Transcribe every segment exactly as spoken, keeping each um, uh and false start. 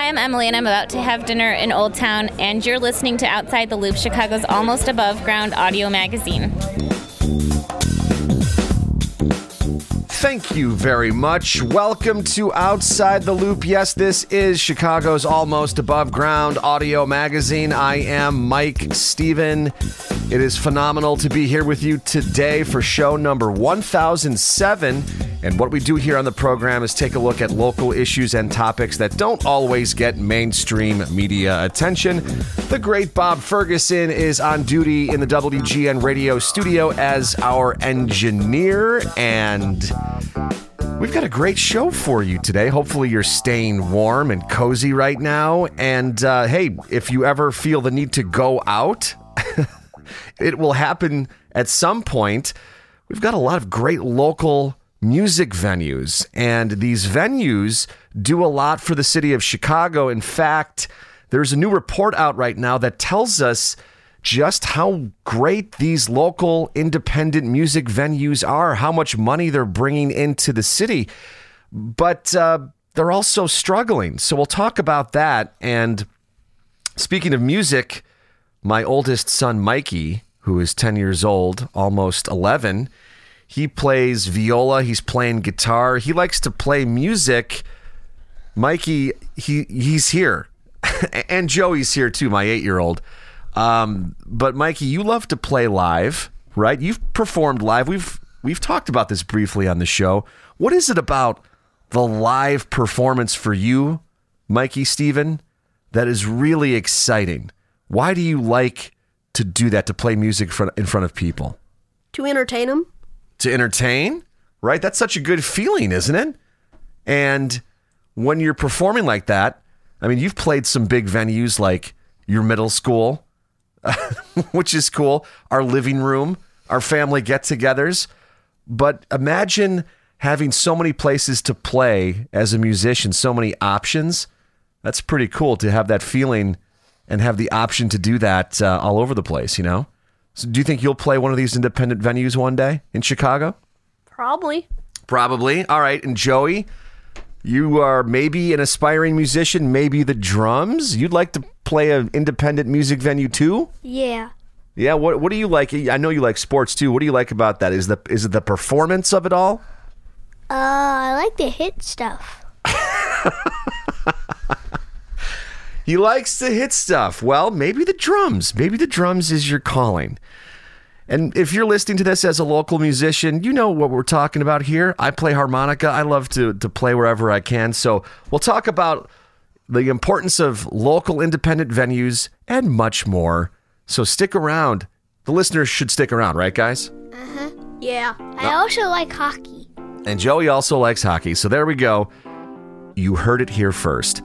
I'm Emily, and I'm about to have dinner in Old Town, and you're listening to Outside the Loop, Chicago's almost above ground audio magazine. Thank you very much. Welcome to Outside the Loop. Yes, this is Chicago's almost above ground audio magazine. I am Mike Steven. It is phenomenal to be here with you today for show number one thousand seven. And what we do here on the program is take a look at local issues and topics that don't always get mainstream media attention. The great Bob Ferguson is on duty in the W G N radio studio as our engineer, and we've got a great show for you today. Hopefully you're staying warm and cozy right now. And uh, hey, if you ever feel the need to go out, it will happen at some point. We've got a lot of great local music venues, and these venues do a lot for the city of Chicago. In fact, there's a new report out right now that tells us just how great these local independent music venues are, how much money they're bringing into the city, but uh, they're also struggling. So we'll talk about that. And speaking of music, my oldest son, Mikey, who is ten years old, almost eleven, he plays viola. He's playing guitar. He likes to play music. Mikey, he he's here. And Joey's here too, my eight-year-old. Um, but Mikey, you love to play live, right? You've performed live. We've we've talked about this briefly on the show. What is it about the live performance for you, Mikey Steven, that is really exciting? Why do you like to do that, to play music in front of people? To entertain them. To entertain, right? That's such a good feeling, isn't it? And when you're performing like that, I mean, you've played some big venues like your middle school, which is cool, our living room, our family get-togethers. But imagine having so many places to play as a musician, so many options. That's pretty cool to have that feeling and have the option to do that uh, all over the place, you know? So do you think you'll play one of these independent venues one day in Chicago? Probably. Probably. All right. And Joey, you are maybe an aspiring musician, maybe the drums. You'd like to play an independent music venue too? Yeah. Yeah. What What do you like? I know you like sports too. What do you like about that? Is the is it the performance of it all? Uh, I like to hit stuff. He likes to hit stuff. Well, maybe the drums. Maybe the drums is your calling. And if you're listening to this as a local musician, you know what we're talking about here. I play harmonica. I love to, to play wherever I can. So we'll talk about the importance of local independent venues and much more. So stick around. The listeners should stick around, right, guys? Uh-huh. Yeah. I also like hockey. And Joey also likes hockey. So there we go. You heard it here first.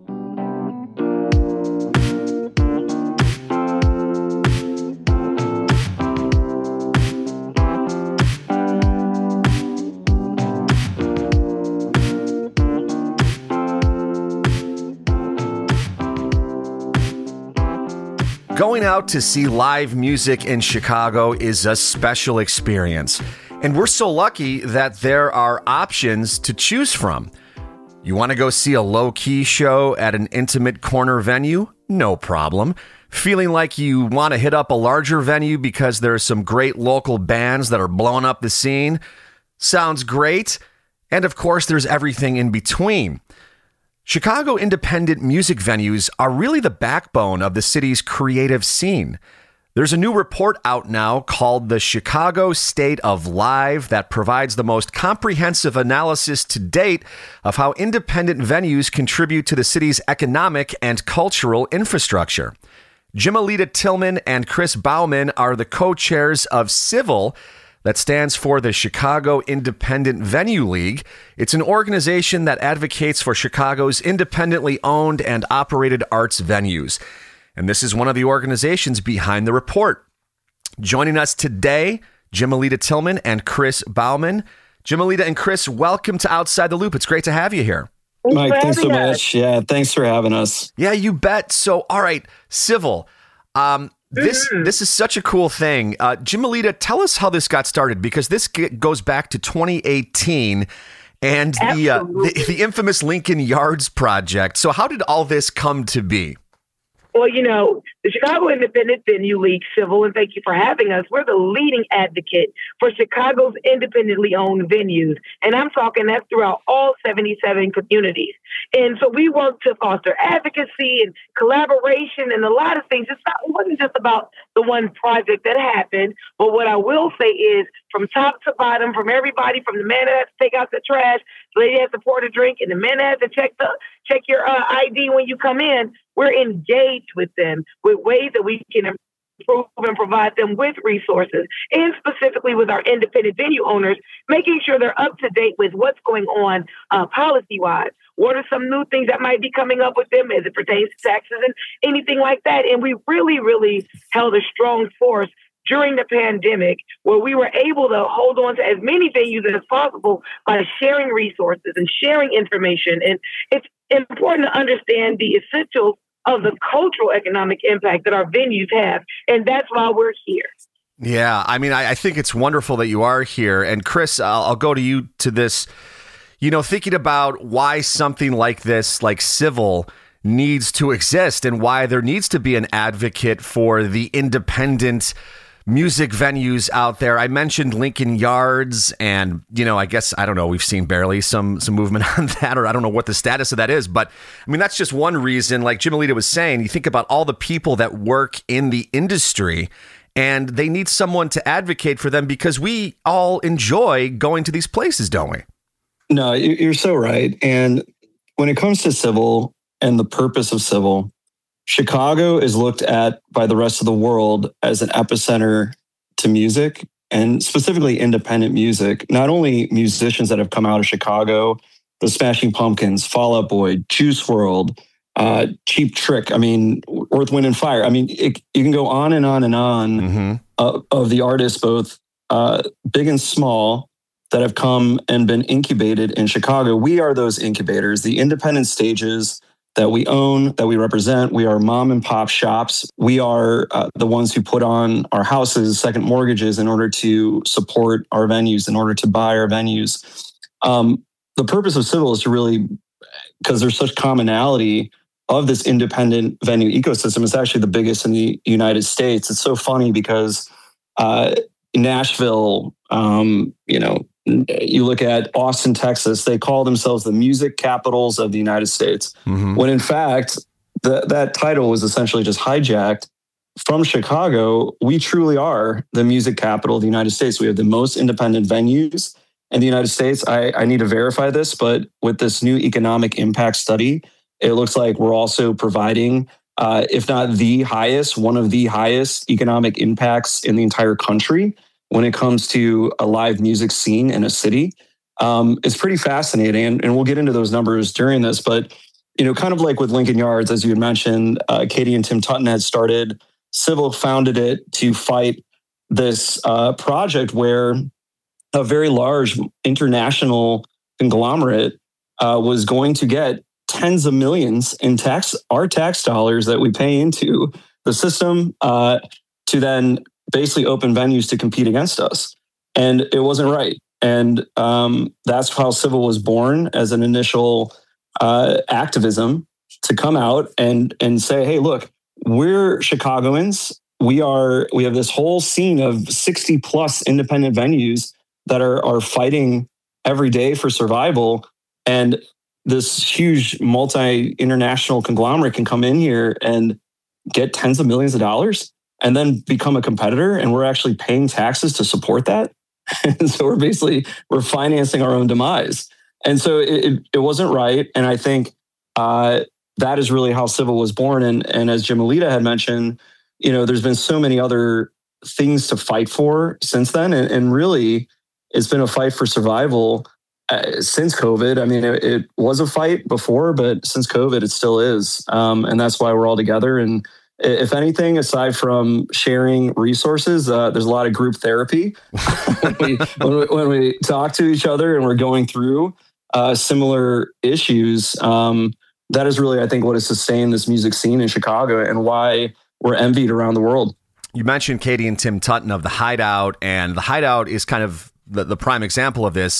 Going out to see live music in Chicago is a special experience, and we're so lucky that there are options to choose from. You want to go see a low-key show at an intimate corner venue? No problem. Feeling like you want to hit up a larger venue because there are some great local bands that are blowing up the scene? Sounds great. And of course, there's everything in between. Chicago independent music venues are really the backbone of the city's creative scene. There's a new report out now called the Chicago State of Live that provides the most comprehensive analysis to date of how independent venues contribute to the city's economic and cultural infrastructure. Jimelita Tillman and Chris Bauman are the co-chairs of CIVIL, that stands for the Chicago Independent Venue League. It's an organization that advocates for Chicago's independently owned and operated arts venues. And this is one of the organizations behind the report. Joining us today, Jimelita Tillman and Chris Bauman. Jimelita and Chris, welcome to Outside the Loop. It's great to have you here. Thanks Mike, thanks so us. much. Yeah, thanks for having us. Yeah, you bet. So, all right, CIVIL. Um, This mm-hmm. this is such a cool thing. Uh, Jimelita, tell us how this got started, because this g- goes back to twenty eighteen, and the, uh, the the infamous Lincoln Yards project. So how did all this come to be? Well, you know, the Chicago Independent Venue League, Civil, and thank you for having us. We're the leading advocate for Chicago's independently owned venues. And I'm talking that's throughout all seventy-seven communities. And so we work to foster advocacy and collaboration and a lot of things. It's not, it wasn't just about the one project that happened. But what I will say is from top to bottom, from everybody, from the man that has to take out the trash, the lady has to pour the drink, and the man that has to check the check your uh, I D when you come in, we're engaged with them with ways that we can improve and provide them with resources, and specifically with our independent venue owners, making sure they're up to date with what's going on uh, policy-wise. What are some new things that might be coming up with them as it pertains to taxes and anything like that? And we really, really held a strong force during the pandemic, where we were able to hold on to as many venues as possible by sharing resources and sharing information. And it's important to understand the essentials of the cultural economic impact that our venues have. And that's why we're here. Yeah, I mean, I, I think it's wonderful that you are here. And Chris, I'll, I'll go to you to this, you know, thinking about why something like this, like Civil, needs to exist and why there needs to be an advocate for the independent music venues out there. I mentioned Lincoln Yards, and, you know, I guess, I don't know, we've seen barely some some movement on that, or I don't know what the status of that is. But I mean, that's just one reason. Like Jim Alita was saying, you think about all the people that work in the industry, and they need someone to advocate for them because we all enjoy going to these places, don't we? No, you're so right. And when it comes to Civil and the purpose of Civil, Chicago is looked at by the rest of the world as an epicenter to music, and specifically independent music. Not only musicians that have come out of Chicago, the Smashing Pumpkins, Fall Out Boy, Juice world, uh, Cheap Trick, I mean, Earth, Wind and Fire. I mean, it, you can go on and on and on mm-hmm. uh, of the artists, both uh, big and small, that have come and been incubated in Chicago. We are those incubators, the independent stages that we own, that we represent. We are mom and pop shops. We are uh, the ones who put on our houses, second mortgages in order to support our venues, in order to buy our venues. Um, the purpose of Civil is to really, because there's such commonality of this independent venue ecosystem. It's actually the biggest in the United States. It's so funny because uh, Nashville, um, you know, you look at Austin, Texas, they call themselves the music capitals of the United States. Mm-hmm. When in fact, the, that title was essentially just hijacked from Chicago. We truly are the music capital of the United States. We have the most independent venues in the United States. I, I need to verify this, but with this new economic impact study, it looks like we're also providing, uh, if not the highest, one of the highest economic impacts in the entire country when it comes to a live music scene in a city. Um, it's pretty fascinating, and, and we'll get into those numbers during this. But, you know, kind of like with Lincoln Yards, as you had mentioned, uh, Katie and Tim Tutton had started, Civil founded it to fight this uh, project where a very large international conglomerate uh, was going to get tens of millions in tax, our tax dollars that we pay into the system uh, to then basically open venues to compete against us. And it wasn't right. And um, that's how Civil was born, as an initial uh, activism to come out and and say, hey, look, we're Chicagoans. We are we have this whole scene of sixty plus independent venues that are are fighting every day for survival. And this huge multi-international conglomerate can come in here and get tens of millions of dollars and then become a competitor, and we're actually paying taxes to support that. And so we're basically, we're financing our own demise. And so it, it wasn't right. And I think uh, that is really how Civil was born. And, and as Jim Alita had mentioned, you know, there's been so many other things to fight for since then. And, and really, it's been a fight for survival uh, since COVID. I mean, it, it was a fight before, but since COVID, it still is. Um, and that's why we're all together. And if anything, aside from sharing resources, uh, there's a lot of group therapy when, we, when, we, when we talk to each other and we're going through uh, similar issues. Um, that is really, I think, what has sustained this music scene in Chicago and why we're envied around the world. You mentioned Katie and Tim Tutton of The Hideout, and The Hideout is kind of the, the prime example of this.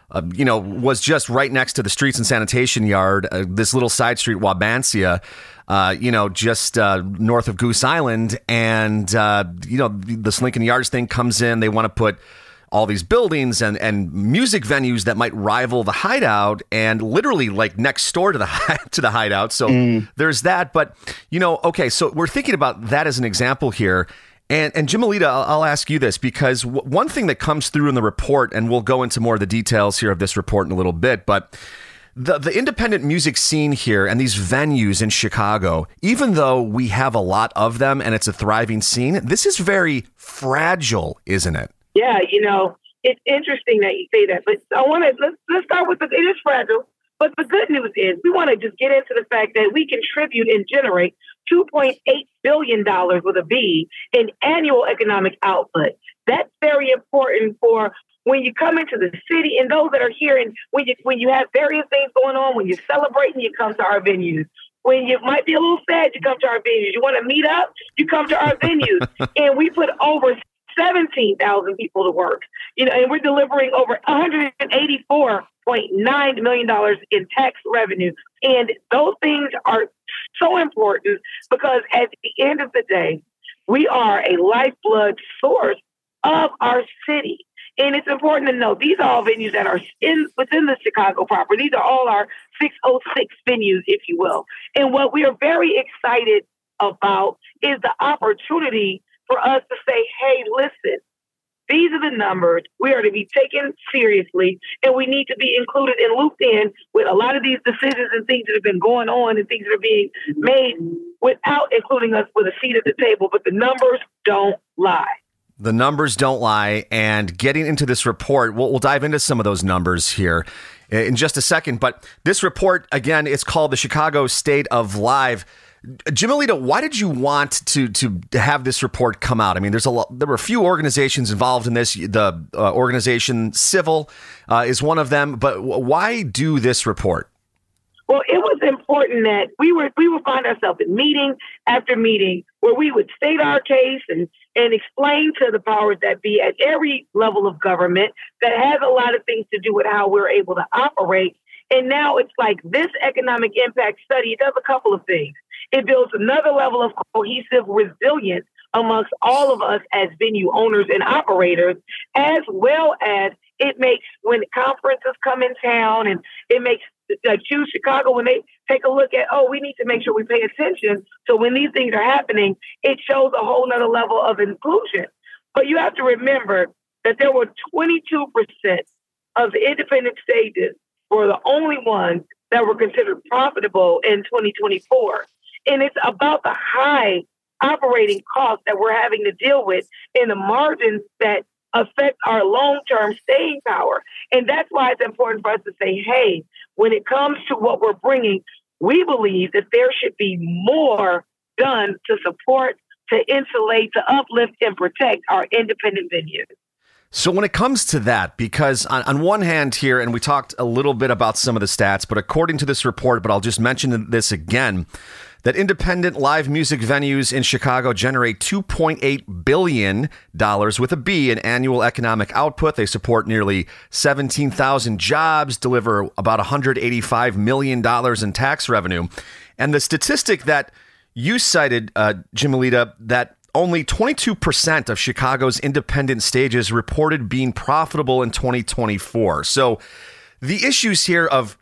uh, you know, was just right next to the streets and sanitation yard, uh, this little side street, Wabansia, uh, you know, just uh, north of Goose Island. And, uh, you know, this Lincoln Yards thing comes in. They want to put all these buildings and, and music venues that might rival the Hideout, and literally like next door to the to the Hideout. So mm. there's that. But, you know, okay, so we're thinking about that as an example here. And, and Jim Alita, I'll, I'll ask you this, because w- one thing that comes through in the report, and we'll go into more of the details here of this report in a little bit, but the, the independent music scene here and these venues in Chicago, even though we have a lot of them and it's a thriving scene, this is very fragile, isn't it? Yeah, you know, it's interesting that you say that, but I want to, let's, let's start with the, it is fragile, but the good news is we want to just get into the fact that we contribute and generate two point eight billion dollars with a B in annual economic output. That's very important for when you come into the city, and those that are here, and when you, when you have various things going on, when you're celebrating, you come to our venues. When you might be a little sad, you come to our venues. You want to meet up, you come to our venues. And we put over seventeen thousand people to work, you know, and we're delivering over one hundred eighty-four point nine million dollars in tax revenue. And those things are so important because at the end of the day, we are a lifeblood source of our city. And it's important to know these are all venues that are in within the Chicago proper. These are all our six oh six venues, if you will. And what we are very excited about is the opportunity for us to say, hey, listen, these are the numbers. We are to be taken seriously, and we need to be included and looped in with a lot of these decisions and things that have been going on and things that are being made without including us with a seat at the table. But the numbers don't lie. The numbers don't lie. And getting into this report, we'll, we'll dive into some of those numbers here in just a second. But this report, again, it's called the Chicago State of Live. Jim Alita, why did you want to to have this report come out? I mean, there's a lot, there were a few organizations involved in this. The uh, organization Civil uh, is one of them. But why do this report? Well, it was important that we were we would find ourselves in meeting after meeting where we would state our case and and explain to the powers that be at every level of government that has a lot of things to do with how we're able to operate. And now it's like this economic impact study does a couple of things. It builds another level of cohesive resilience amongst all of us as venue owners and operators, as well as it makes when conferences come in town, and it makes uh, Choose Chicago, when they take a look at, oh, we need to make sure we pay attention. So when these things are happening, it shows a whole nother level of inclusion. But you have to remember that there were twenty-two percent of the independent stages were the only ones that were considered profitable in twenty twenty-four. And it's about the high operating costs that we're having to deal with in the margins that affect our long-term staying power. And that's why it's important for us to say, hey, when it comes to what we're bringing, we believe that there should be more done to support, to insulate, to uplift, and protect our independent venues. So when it comes to that, because on, on one hand here, and we talked a little bit about some of the stats, but according to this report, but I'll just mention this again, that independent live music venues in Chicago generate two point eight billion dollars with a B in annual economic output. They support nearly seventeen thousand jobs, deliver about one hundred eighty-five million dollars in tax revenue. And the statistic that you cited, uh, Jim Alita, that only twenty-two percent of Chicago's independent stages reported being profitable in twenty twenty-four. So the issues here of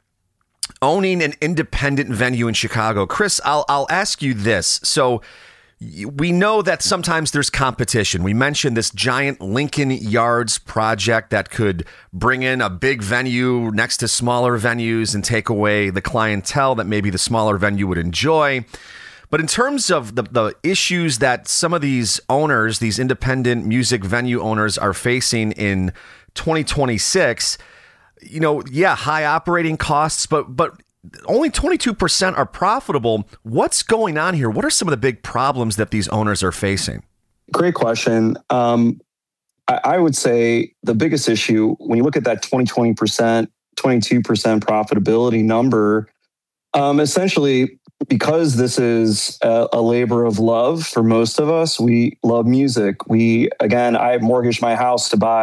owning an independent venue in Chicago, Chris, I'll I'll ask you this. So we know that sometimes there's competition. We mentioned this giant Lincoln Yards project that could bring in a big venue next to smaller venues and take away the clientele that maybe the smaller venue would enjoy. But in terms of the, the issues that some of these owners, these independent music venue owners are facing in twenty twenty-six, you know, yeah, high operating costs, but but only twenty-two percent are profitable. What's going on here? What are some of the big problems that these owners are facing? Great question. Um, I, I would say the biggest issue, when you look at that twenty, twenty percent, twenty-two percent profitability number, um, essentially, because this is a, a labor of love for most of us, we love music. We, again, I mortgaged my house to buy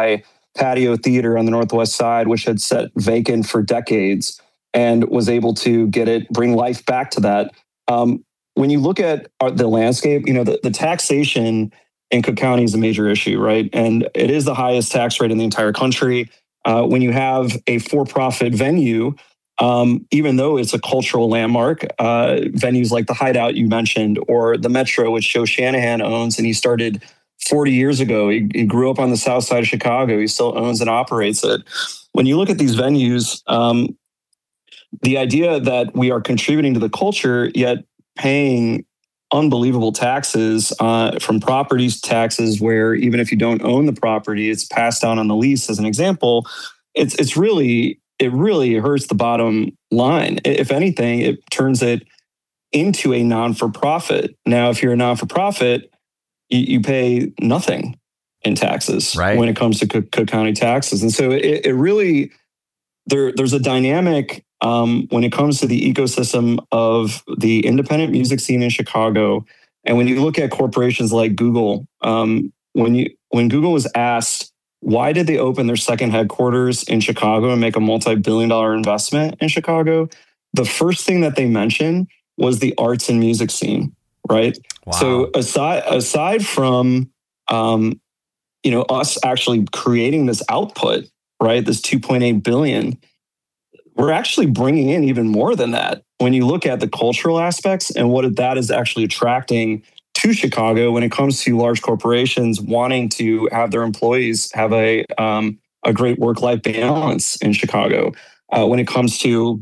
patio theater on the Northwest Side, which had sat vacant for decades, and was able to get it, bring life back to that. Um, when you look at the landscape, you know, the, the taxation in Cook County is a major issue, right? And it is the highest tax rate in the entire country. Uh, when you have a for-profit venue, um, even though it's a cultural landmark, uh, venues like the Hideout you mentioned, or the Metro, which Joe Shanahan owns, and he started forty years ago. He, he grew up on the south side of Chicago. He still owns and operates it. When you look at these venues, um, the idea that we are contributing to the culture, yet paying unbelievable taxes uh, from properties taxes, where even if you don't own the property, it's passed down on the lease, as an example. It's it's really it really hurts the bottom line. If anything, it turns it into a non-for-profit. Now, if you're a non-for-profit, you, you pay nothing in taxes, right, when it comes to Cook, Cook County taxes, and so it, it really there there's a dynamic. Um, when it comes to the ecosystem of the independent music scene in Chicago. And when you look at corporations like Google, um, when you when Google was asked, why did they open their second headquarters in Chicago and make a multi-billion dollar investment in Chicago? The first thing that they mentioned was the arts and music scene, right? Wow. So aside, aside from, um, you know, us actually creating this output, right, this two point eight billion, we're actually bringing in even more than that when you look at the cultural aspects and what that is actually attracting to Chicago when it comes to large corporations wanting to have their employees have a um, a great work-life balance in Chicago. Uh, when it comes to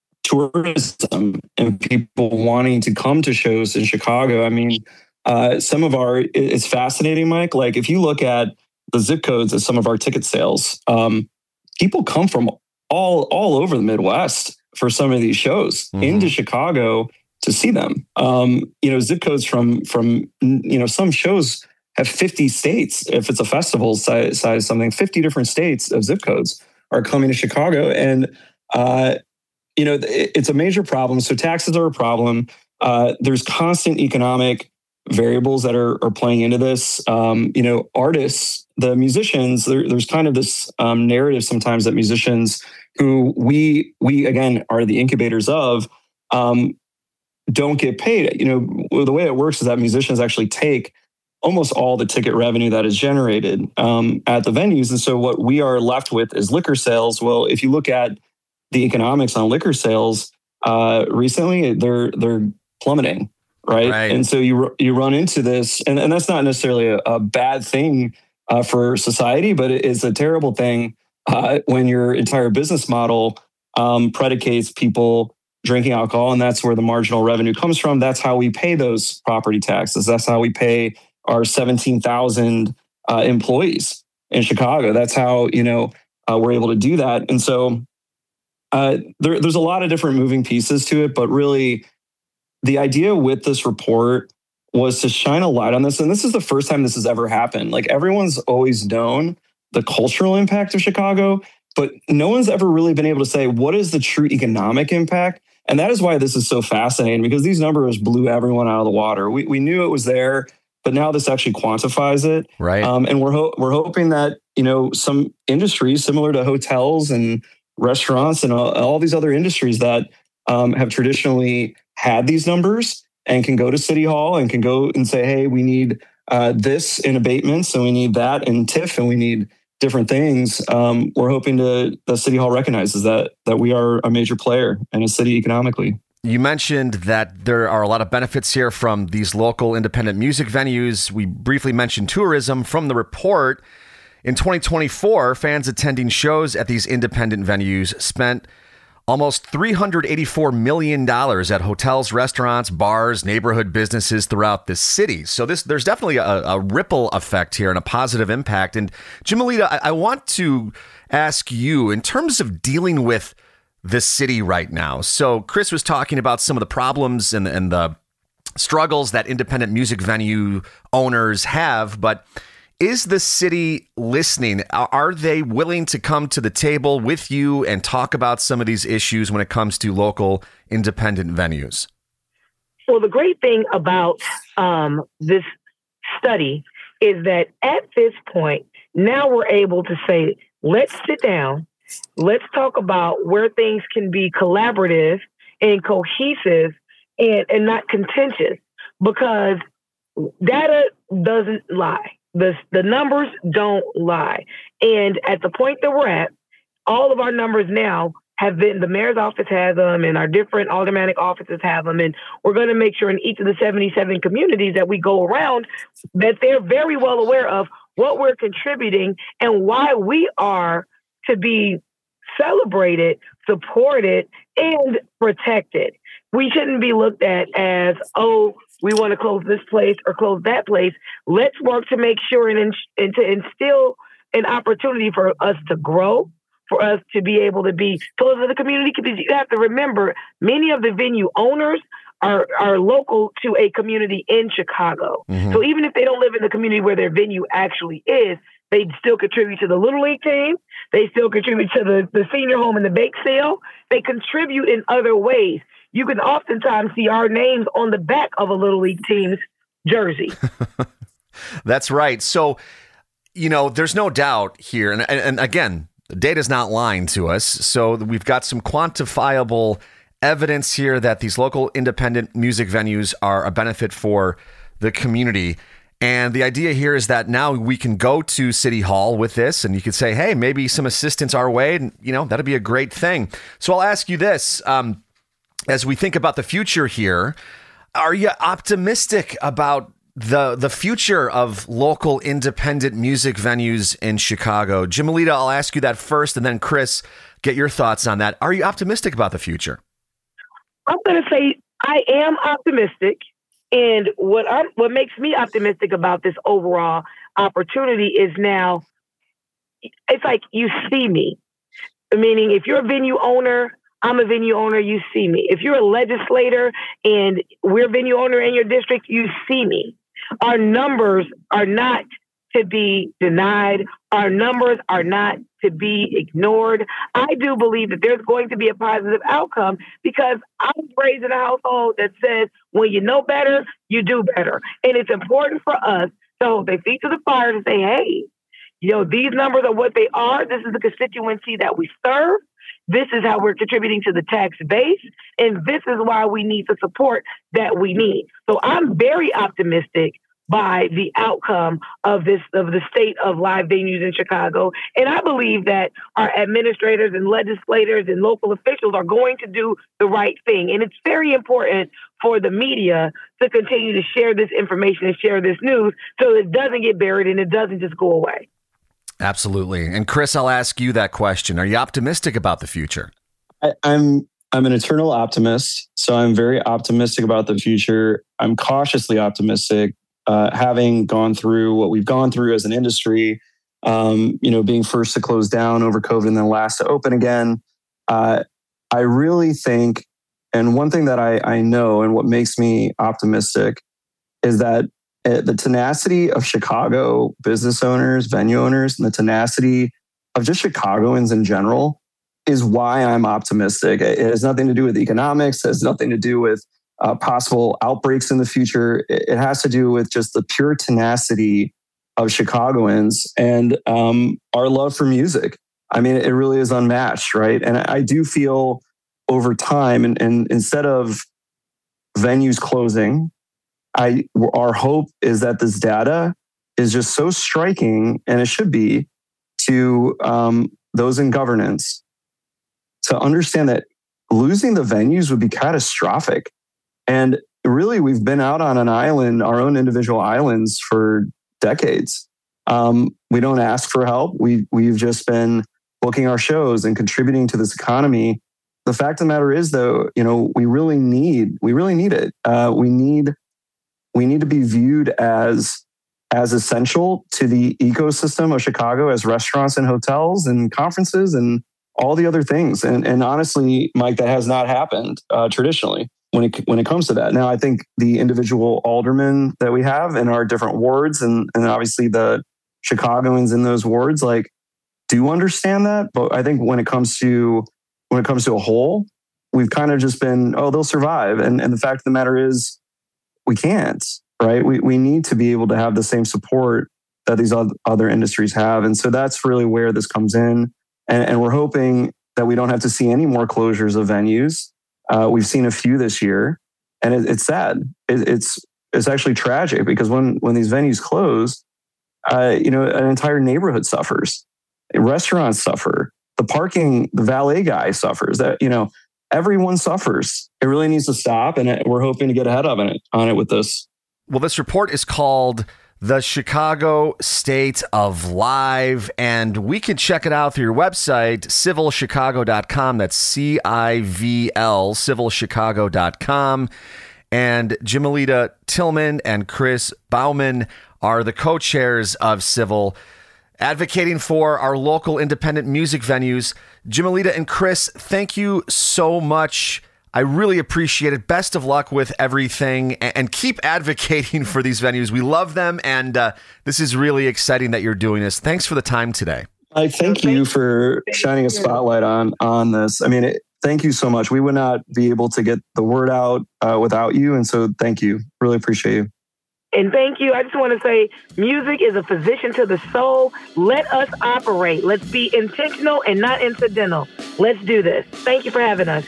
tourism and people wanting to come to shows in Chicago, I mean, uh, some of our, it's fascinating, Mike. Like if you look at the zip codes of some of our ticket sales, um, people come from all all over the Midwest for some of these shows, mm-hmm, into Chicago to see them. Um, you know, zip codes from from you know some shows have fifty states. If it's a festival size, size something, fifty different states of zip codes are coming to Chicago, and uh, you know it, it's a major problem. So taxes are a problem. Uh, there's constant economic variables that are, are playing into this. Um, you know, artists, the musicians, there, there's kind of this um, narrative sometimes that musicians who we, we again, are the incubators of, um, don't get paid. You know, the way it works is that musicians actually take almost all the ticket revenue that is generated um, at the venues. And so what we are left with is liquor sales. Well, if you look at the economics on liquor sales uh, recently, they're they're plummeting. Right? right. And so you you run into this, and, and that's not necessarily a, a bad thing uh, for society, but it is a terrible thing uh, when your entire business model um, predicates people drinking alcohol, and that's where the marginal revenue comes from. That's how we pay those property taxes. That's how we pay our seventeen thousand uh, employees in Chicago. That's how, you know, uh, we're able to do that. And so uh, there, there's a lot of different moving pieces to it, but really, the idea with this report was to shine a light on this. And this is the first time this has ever happened. Like everyone's always known the cultural impact of Chicago, but no one's ever really been able to say, what is the true economic impact? And that is why this is so fascinating, because these numbers blew everyone out of the water. We we knew it was there, but now this actually quantifies it. Right. Um, and we're ho- we're hoping that, you know, some industries similar to hotels and restaurants and all, all these other industries that um, have traditionally had these numbers and can go to City Hall and can go and say, hey, we need uh, this in abatements and we need that in T I F and we need different things. Um, we're hoping to the City Hall recognizes that that we are a major player in a city economically. You mentioned that there are a lot of benefits here from these local independent music venues. We briefly mentioned tourism. From the report, in twenty twenty-four, fans attending shows at these independent venues spent almost three hundred eighty-four million dollars at hotels, restaurants, bars, neighborhood businesses throughout the city. So this there's definitely a, a ripple effect here and a positive impact. And Jim Melita, I, I want to ask you, in terms of dealing with the city right now. So Chris was talking about some of the problems and, and the struggles that independent music venue owners have, but is the city listening? Are they willing to come to the table with you and talk about some of these issues when it comes to local independent venues? Well, the great thing about um, this study is that at this point, Now we're able to say, let's sit down. Let's talk about where things can be collaborative and cohesive and, and not contentious, because data doesn't lie. The, the numbers don't lie. And at the point that we're at, all of our numbers now have been, the mayor's office has them and our different aldermanic offices have them. And we're going to make sure in each of the seventy-seven communities that we go around that they're very well aware of what we're contributing and why we are to be celebrated, supported, and protected. We shouldn't be looked at as, oh, we want to close this place or close that place. Let's work to make sure and, and to instill an opportunity for us to grow, for us to be able to be close to the community. Because you have to remember, many of the venue owners are, are local to a community in Chicago. Mm-hmm. So even if they don't live in the community where their venue actually is, they still contribute to the Little League team. They still contribute to the, the senior home and the bake sale. They contribute in other ways. You can oftentimes see our names on the back of a Little League team's jersey. That's right. So, you know, there's no doubt here. And, and again, the data's not lying to us. So we've got some quantifiable evidence here that these local independent music venues are a benefit for the community. And the idea here is that now we can go to City Hall with this and you could say, hey, maybe some assistance our way. And, you know, that'd be a great thing. So I'll ask you this. Um, as we think about the future here, are you optimistic about the the future of local independent music venues in Chicago? Jimelita, I'll ask you that first, and then Chris, get your thoughts on that. Are you optimistic about the future? I'm going to say I am optimistic. And what I'm, what makes me optimistic about this overall opportunity is now, it's like you see me. Meaning, if you're a venue owner, I'm a venue owner, you see me. If you're a legislator and we're a venue owner in your district, you see me. Our numbers are not to be denied. Our numbers are not to be ignored. I do believe that there's going to be a positive outcome because I was raised in a household that says, when you know better, you do better. And it's important for us to hold their feet to the fire to say, hey, you know, these numbers are what they are. This is the constituency that we serve. This is how we're contributing to the tax base. And this is why we need the support that we need. So I'm very optimistic by the outcome of this, of the state of live venues in Chicago. And I believe that our administrators and legislators and local officials are going to do the right thing. And it's very important for the media to continue to share this information and share this news so it doesn't get buried and it doesn't just go away. Absolutely. And Chris, I'll ask you that question. Are you optimistic about the future? I, I'm I'm an eternal optimist, so I'm very optimistic about the future. I'm cautiously optimistic, uh, having gone through what we've gone through as an industry. Um, you know, being first to close down over COVID and then last to open again. Uh, I really think, and one thing that I, I know and what makes me optimistic is that the tenacity of Chicago business owners, venue owners, and the tenacity of just Chicagoans in general is why I'm optimistic. It has nothing to do with economics. It has nothing to do with uh, possible outbreaks in the future. It has to do with just the pure tenacity of Chicagoans and um, our love for music. I mean, it really is unmatched, right? And I do feel over time, and, and instead of venues closing, I, our hope is that this data is just so striking, and it should be, to um, those in governance to understand that losing the venues would be catastrophic. And really, we've been out on an island, our own individual islands, for decades. Um, we don't ask for help. We, we've just been booking our shows and contributing to this economy. The fact of the matter is, though, you know, we really need, we really need it. Uh, we need We need to be viewed as, as essential to the ecosystem of Chicago, as restaurants and hotels and conferences and all the other things. And, and honestly, Mike, that has not happened uh, traditionally when it when it comes to that. Now, I think the individual aldermen that we have in our different wards, and, and obviously the Chicagoans in those wards, like, do understand that. But I think when it comes to when it comes to a whole, we've kind of just been, oh, they'll survive. And and the fact of the matter is, we can't, right? We we need to be able to have the same support that these other industries have. And so that's really where this comes in. And, and we're hoping that we don't have to see any more closures of venues. Uh, we've seen a few this year, and it, it's sad. It, it's it's actually tragic because when when these venues close, uh, you know, an entire neighborhood suffers. Restaurants suffer. The parking, the valet guy suffers. That you know, everyone suffers. It really needs to stop, and it, we're hoping to get ahead of it on it with this. Well, this report is called The Chicago State of Live, and we can check it out through your website, civil chicago dot com. That's C I V L, civil chicago dot com. And Jimelita Tillman and Chris Bauman are the co-chairs of Civil, advocating for our local independent music venues. Jimelita and Chris, thank you so much. I really appreciate it. Best of luck with everything, and keep advocating for these venues. We love them, and uh, this is really exciting that you're doing this. Thanks for the time today. I thank you for shining a spotlight on on this. I mean, it, thank you so much. We would not be able to get the word out uh, without you, and so thank you. Really appreciate you. And thank you. I just want to say music is a physician to the soul. Let us operate. Let's be intentional and not incidental. Let's do this. Thank you for having us.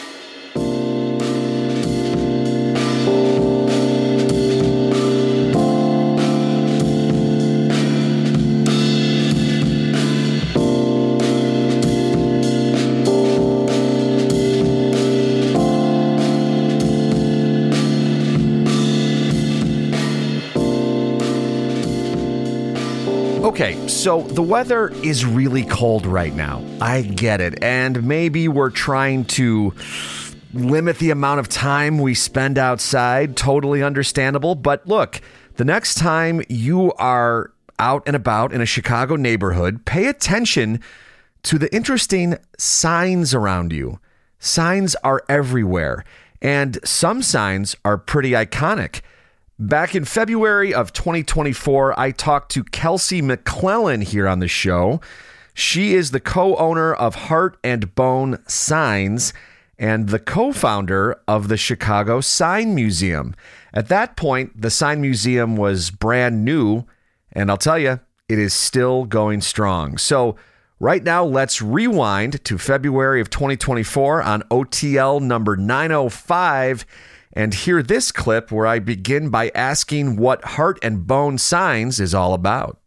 Okay, so the weather is really cold right now. I get it. And maybe we're trying to limit the amount of time we spend outside. Totally understandable. But look, the next time you are out and about in a Chicago neighborhood, pay attention to the interesting signs around you. Signs are everywhere, and some signs are pretty iconic. Back in February of twenty twenty-four, I talked to Kelsey McClellan here on the show. She is the co-owner of Heart and Bone Signs and the co-founder of the Chicago Sign Museum. At that point, the Sign Museum was brand new, and I'll tell you, it is still going strong. So right now, let's rewind to February of twenty twenty-four on O T L number nine oh five and hear this clip where I begin by asking what Heart and Bone Signs is all about.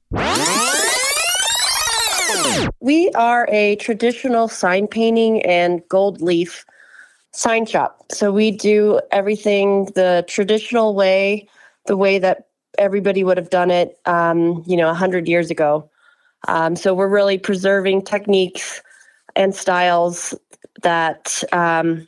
We are a traditional sign painting and gold leaf sign shop. So we do everything the traditional way, the way that everybody would have done it, um, you know, one hundred years ago. Um, so we're really preserving techniques and styles that um,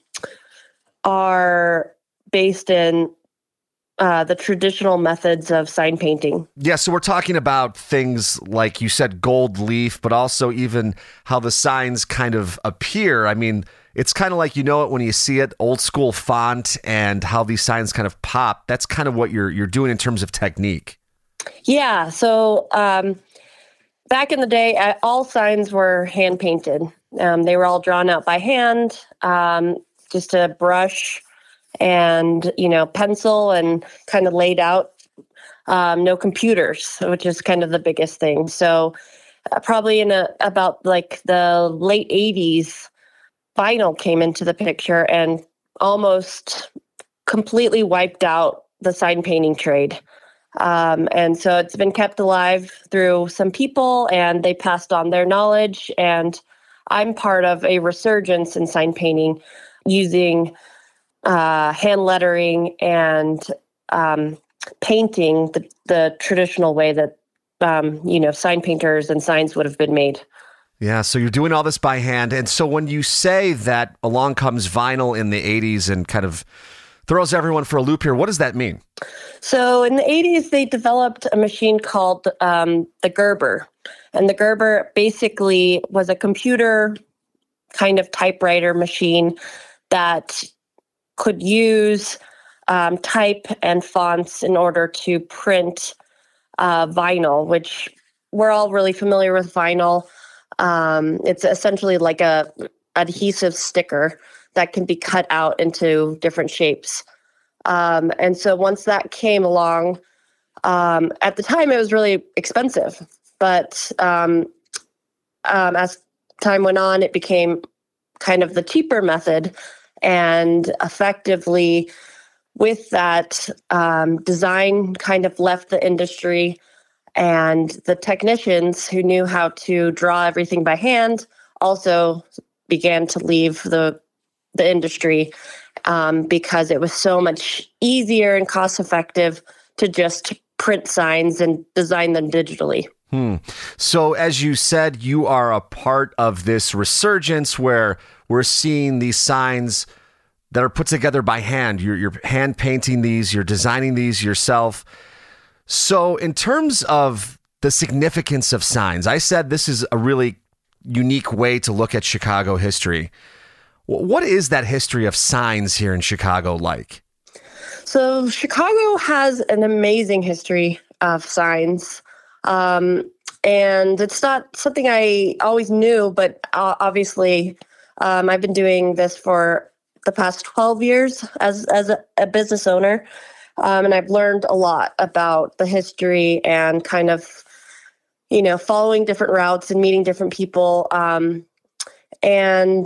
are based in uh, the traditional methods of sign painting. Yeah, so we're talking about things like you said, gold leaf, but also even how the signs kind of appear. I mean, it's kind of like, you know it when you see it, old school font, and how these signs kind of pop. That's kind of what you're you're doing in terms of technique. Yeah, so um, back in the day, all signs were hand painted. Um, they were all drawn out by hand, um, just a brush and, you know, pencil, and kind of laid out. Um, no computers, which is kind of the biggest thing. So uh, probably in a, about like the late eighties, vinyl came into the picture and almost completely wiped out the sign painting trade. Um, and so it's been kept alive through some people, and they passed on their knowledge. And I'm part of a resurgence in sign painting using uh, hand lettering and um, painting the, the traditional way that, um, you know, sign painters and signs would have been made. Yeah, so you're doing all this by hand. And so when you say that along comes vinyl in the eighties and kind of throws everyone for a loop here, what does that mean? So in the eighties, they developed a machine called um, the Gerber. And the Gerber basically was a computer kind of typewriter machine that could use um, type and fonts in order to print uh, vinyl, which we're all really familiar with vinyl. Um, it's essentially like a adhesive sticker that can be cut out into different shapes. Um, and so once that came along, Um, at the time, it was really expensive, but um, um, as time went on, it became kind of the cheaper method. And effectively, with that, um, design kind of left the industry, and the technicians who knew how to draw everything by hand also began to leave the the industry um, because it was so much easier and cost effective to just print signs and design them digitally. Hmm. So, as you said, you are a part of this resurgence where we're seeing these signs that are put together by hand. You're, you're hand painting these, you're designing these yourself. So, in terms of the significance of signs, I said this is a really unique way to look at Chicago history. What is that history of signs here in Chicago like? So Chicago has an amazing history of signs. Um, and it's not something I always knew, but uh, obviously um, I've been doing this for the past twelve years as, as a, a business owner. Um, and I've learned a lot about the history and kind of, you know, following different routes and meeting different people. Um, and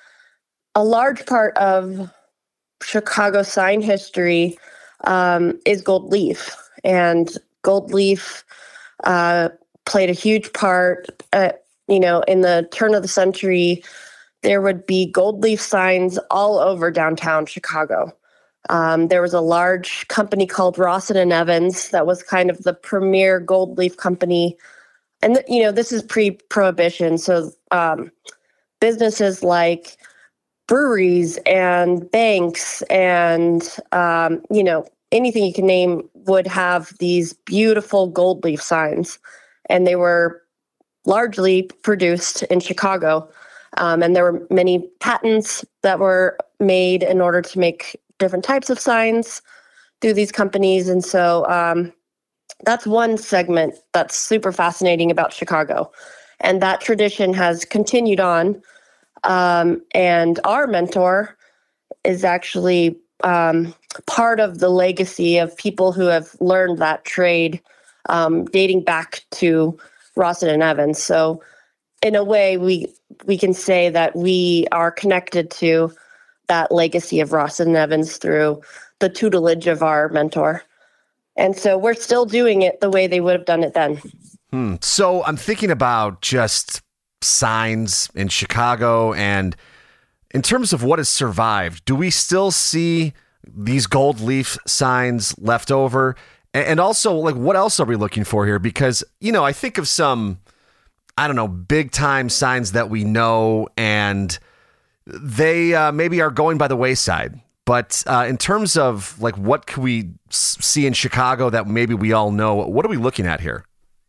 a large part of Chicago sign history um, is gold leaf, and gold leaf uh, played a huge part. Uh, you know, in the turn of the century, there would be gold leaf signs all over downtown Chicago. Um, there was a large company called Rawson and Evans that was kind of the premier gold leaf company, and th- you know, this is pre-prohibition, so um, businesses like breweries and banks and, um, you know, anything you can name would have these beautiful gold leaf signs. And they were largely produced in Chicago. Um, and there were many patents that were made in order to make different types of signs through these companies. And so um, that's one segment that's super fascinating about Chicago. And that tradition has continued on. Um, and our mentor is actually um, part of the legacy of people who have learned that trade um, dating back to Rawson and Evans. So in a way, we we can say that we are connected to that legacy of Rawson and Evans through the tutelage of our mentor. And so we're still doing it the way they would have done it then. Hmm. So I'm thinking about just signs in Chicago, and in terms of what has survived, do we still see these gold leaf signs left over? And also, like, what else are we looking for here? Because, you know, I think of some, I don't know, big time signs that we know, and they uh, maybe are going by the wayside. But uh, in terms of like, what can we see in Chicago that maybe we all know? What are we looking at here?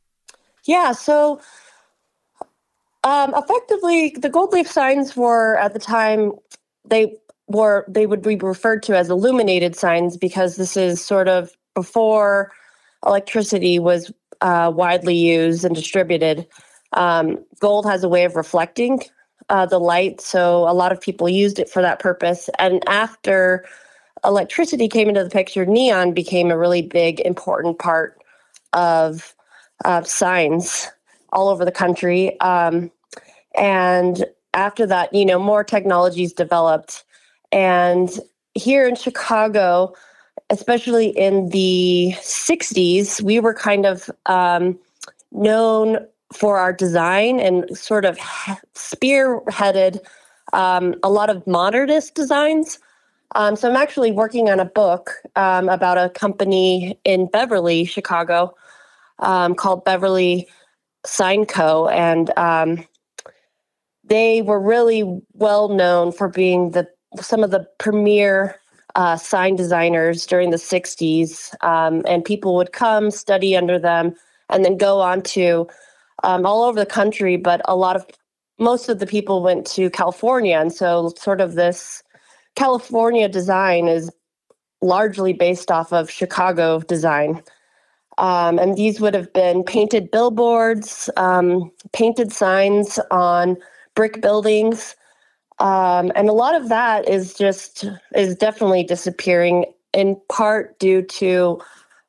Yeah, so Um, effectively, the gold leaf signs were at the time they were they would be referred to as illuminated signs because this is sort of before electricity was uh, widely used and distributed. Um, gold has a way of reflecting uh, the light, so a lot of people used it for that purpose. And after electricity came into the picture, neon became a really big, important part of uh, signs all over the country. Um, and after that, you know, more technologies developed. And here in Chicago, especially in the sixties, we were kind of um, known for our design and sort of spearheaded um, a lot of modernist designs. Um, so I'm actually working on a book um, about a company in Beverly, Chicago, um, called Beverly Sign Co. And um, they were really well known for being the some of the premier uh, sign designers during the sixties. Um, and people would come study under them and then go on to um, all over the country. But a lot of, most of the people went to California. And so sort of this California design is largely based off of Chicago design. Um, and these would have been painted billboards, um, painted signs on brick buildings. Um, and a lot of that is just, is definitely disappearing, in part due to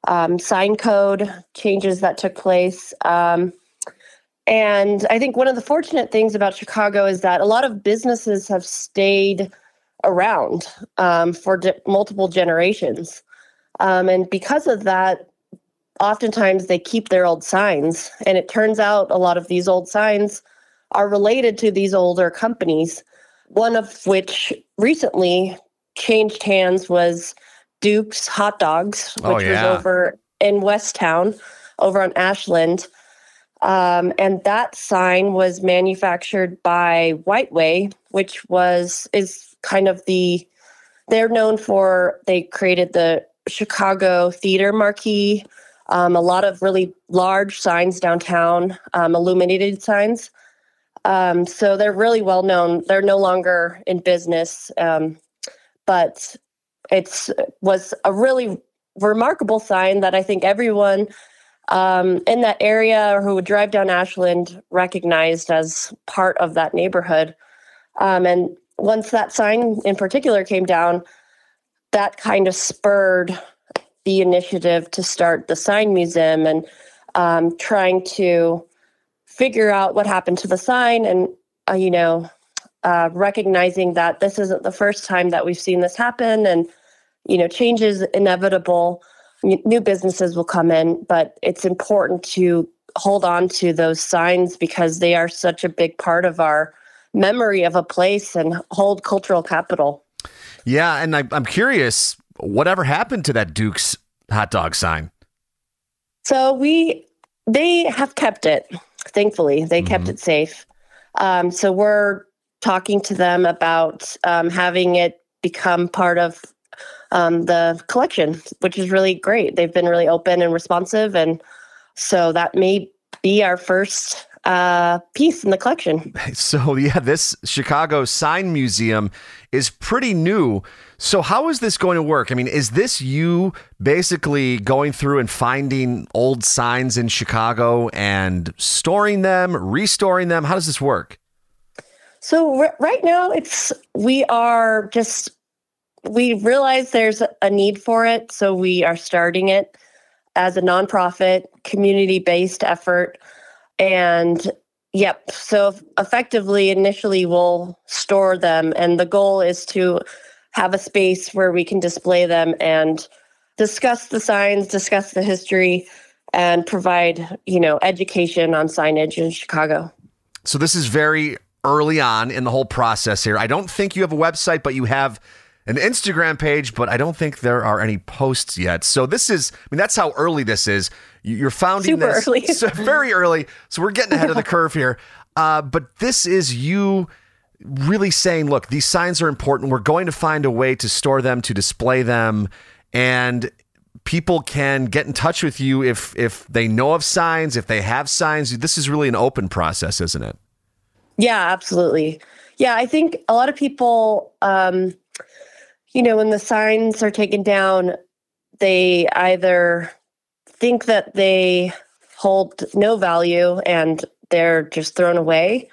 um, sign code changes that took place. Um, and I think one of the fortunate things about Chicago is that a lot of businesses have stayed around um, for di- multiple generations. Um, and because of that, oftentimes they keep their old signs. And it turns out a lot of these old signs are related to these older companies, one of which recently changed hands was Duke's Hot Dogs, which Oh, yeah. was over in Westtown, over on Ashland. Um, and that sign was manufactured by Whiteway, which was is kind of the, they're known for, they created the Chicago theater marquee, um, a lot of really large signs downtown, um, illuminated signs. Um, so they're really well known. They're no longer in business, um, but it's was a really remarkable sign that I think everyone um, in that area or who would drive down Ashland recognized as part of that neighborhood. Um, and once that sign in particular came down, that kind of spurred the initiative to start the sign museum and um, trying to figure out what happened to the sign and, uh, you know, uh, recognizing that this isn't the first time that we've seen this happen and, you know, change is inevitable. New businesses will come in, but it's important to hold on to those signs because they are such a big part of our memory of a place and hold cultural capital. Yeah, and I, I'm curious, whatever happened to that Duke's hot dog sign? So we, they have kept it. Thankfully, they mm-hmm. kept it safe. Um, so we're talking to them about um, having it become part of um, the collection, which is really great. They've been really open and responsive. And so that may be our first uh, piece in the collection. So yeah, this Chicago Sign Museum is pretty new. So how is this going to work? I mean, is this you basically going through and finding old signs in Chicago and storing them, restoring them? How does this work? So r- right now it's, we are just, we realize there's a need for it. So we are starting it as a nonprofit, community-based effort. And yep, so effectively, initially we'll store them. And the goal is to have a space where we can display them and discuss the signs, discuss the history, and provide, you know, education on signage in Chicago. So this is very early on in the whole process here. I don't think you have a website, but you have an Instagram page, but I don't think there are any posts yet. So this is, I mean, that's how early this is. You're founding Super this early. so very early. So we're getting ahead of the curve here. Uh, but this is you really saying, look, these signs are important. We're going to find a way to store them, to display them, and people can get in touch with you if if they know of signs, if they have signs. This is really an open process, isn't it? Yeah, absolutely. Yeah, I think a lot of people, um, you know, when the signs are taken down, they either think that they hold no value and they're just thrown away,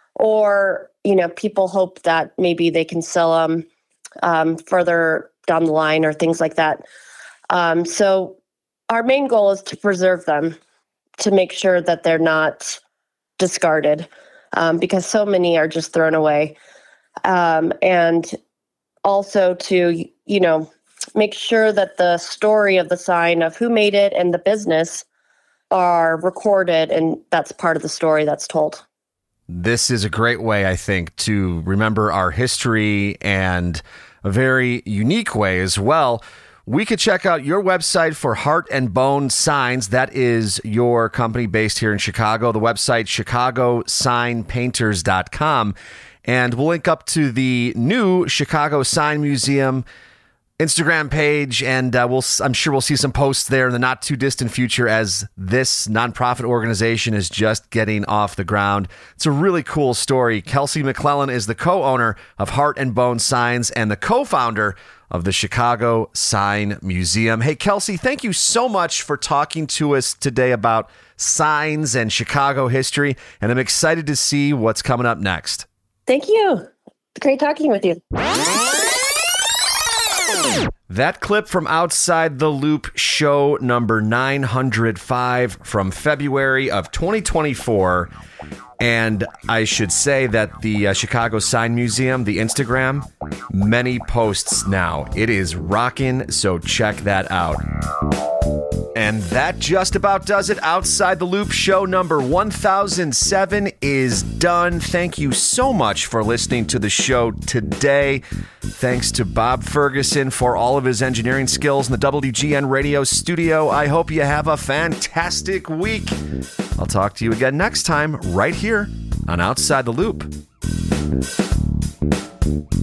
or, you know, people hope that maybe they can sell them um, further down the line or things like that. Um, so our main goal is to preserve them, to make sure that they're not discarded, um, because so many are just thrown away. Um, and also to, you know, make sure that the story of the sign, of who made it and the business, are recorded, and that's part of the story that's told. This is a great way, I think, to remember our history, and a very unique way as well. We could check out your website for Heart and Bone Signs. That is your company based here in Chicago. The website, chicago sign painters dot com. And we'll link up to the new Chicago Sign Museum Instagram page, and uh, we'll, I'm sure we'll see some posts there in the not too distant future as this nonprofit organization is just getting off the ground. It's a really cool story. Kelsey McClellan is the co-owner of Heart and Bone Signs and the co-founder of the Chicago Sign Museum. Hey, Kelsey, thank you so much for talking to us today about signs and Chicago history, and I'm excited to see what's coming up next. Thank you. Great talking with you. That clip from Outside the Loop show number nine hundred five from February of twenty twenty-four. And I should say that the uh, Chicago Sign Museum, the Instagram, many posts now. It is rocking, so check that out. And that just about does it. Outside the Loop show number one thousand seven is done. Thank you so much for listening to the show today. Thanks to Bob Ferguson for all of his engineering skills in the W G N radio studio. I hope you have a fantastic week. I'll talk to you again next time right here on Outside the Loop.